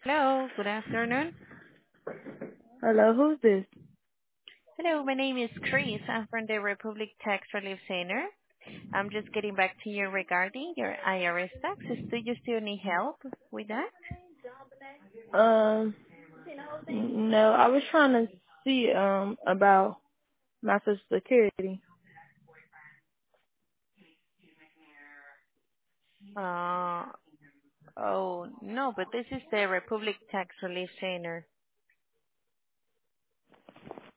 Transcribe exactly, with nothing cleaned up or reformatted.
Hello, good afternoon. Hello, who's this? Hello, my name is Chris. I'm from the Republic Tax Relief Center. I'm just getting back to you regarding your I R S taxes. Do you still need help with that? Um, no, I was trying to see um about my Social Security. Uh, oh, no, but this is the Republic Tax Relief Center.